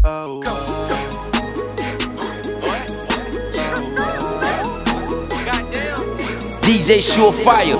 Oh, DJ Surefire.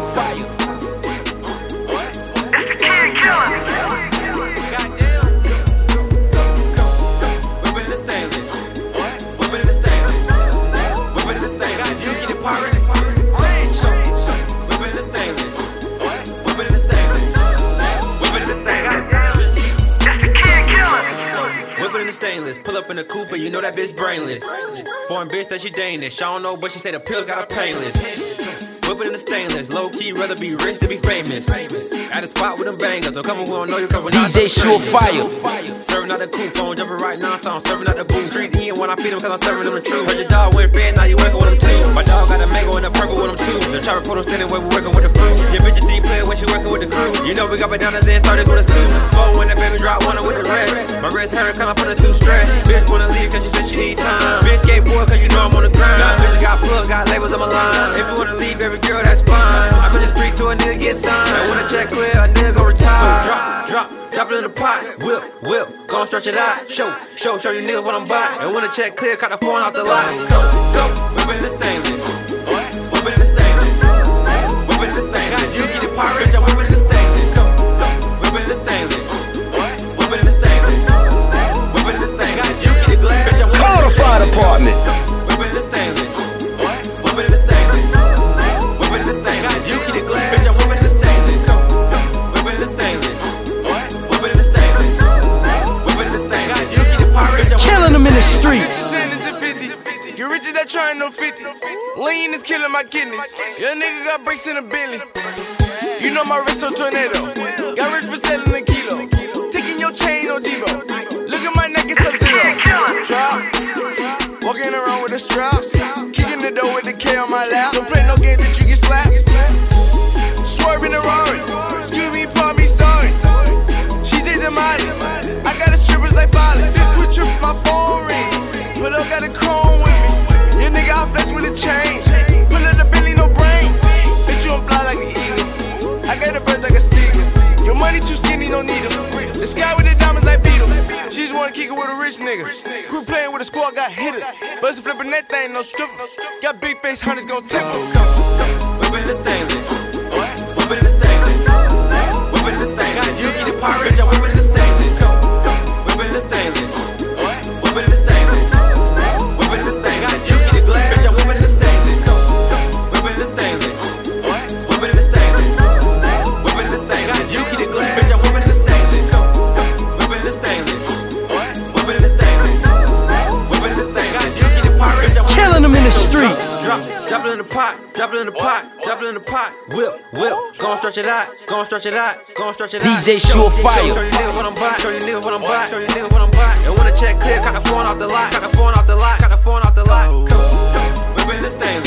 Stainless, pull up in the coupe and you know that bitch brainless. Foreign bitch that she Danish, I don't know but she say the pills got her painless. Whip it in the stainless, low key rather be rich than be famous. At a spot with them bangers, don't come and we don't know you come with DJ Surefire. Serving out the coupon, jumping right now, so I'm serving out the boot. Streets eating when I feed them cause I'm serving them the truth. Heard your dog went fed, now you working with them too. My dog got a mango and a purple with them too. The chopper put them standing where we working with the fruit. Your bitch team player when she working with the crew. You know we got bananas and 30s with us too. Four when the baby drop, one with the rest. My wrist hurt, kinda put her through stress. Bitch wanna leave cause she said she need time. Bitch skateboard cause you know I'm on the grind. Bitch got plugs, got labels on my line. If you wanna leave every girl, that's fine. I'm in the street to a nigga get signed. And when the check clear, a nigga gon' retire. So drop it in the pot. Whip, gon' stretch it out. Show you niggas what I'm about. And when the check clear, cut the phone off the lot. Go, whip it in the stainless. Whip it in the stainless. Whip it in the stainless. You keep the pirate, bitch, I whip it in the stainless. Whip it in the stainless. Whip it in the stainless. Whip it in the stainless. You keep the glass, bitch, I whip it in the stainless. Call the fire department. Whip it in the stainless. Whip it in the stainless. Whip it in the stainless. You keep the glass, bitch, I whip it in the stainless. Whip it in the stainless. Whip it in the stainless. Whip it in the stainless. You keep the pirate, bitch, I whip it in the stainless. Killing them in the streets. get rich that trying no 50. Lean is killing my kidneys. Young nigga got bricks in a Bentley. You know my wrist so tornado. Got rich for selling a kilo. Taking your chain on Devo. Look at my neck, it's Sub-Zero. Drop. Walking around with a strap. Kicking the door with the K on my lap. Don't play no game that you get slapped. Swerving the Rari. Excuse me, for me, sorry. She did the Molly. I got a strippers like Polly. This quit tripping my phone ring. But I got a chrome with me. Your nigga, I flex with a chain. Pull up the Bentley, no brain. Bitch, you don't fly like an eagle. I got a bird like a seagull. Your money too skinny, don't need them. The sky with the diamonds like Beetle. She just wanna kick it with a rich nigga. Quit playing with a squad, got hitters. Bustin' flipping that thing, no stripper. Got big face hunters gon' tip her. Whip it in the stainless. Whip it in the stainless. Whip it in the stainless. You keep the pirate, bitch, I whip it in the stainless. Whip it in the stainless. Whip it in the stainless. Whip it in the stainless. You keep the glass, bitch, I whip it in the stainless. Whip it in the stainless. Whip it in the stainless. Whip it in the stainless. You keep the glass, bitch, I whip it in the stainless. Whip it in the stainless. Whip it in the stainless. Whip it in the stainless. You keep the pirate, bitch, I whip it in the stainless. Killing them in the streets. Drop it in the pot, drop it in the pot, drop it in the pot. Whip, gon' stretch it out, gon' stretch it out, gon' stretch it out. DJ Surefire. Show you niggas what I'm about, show you niggas what I'm about, show you niggas what I'm about. And when the check clear, cut the phone off the lot, cut the phone off the lot, cut the phone off the lot. Whip it in the stainless.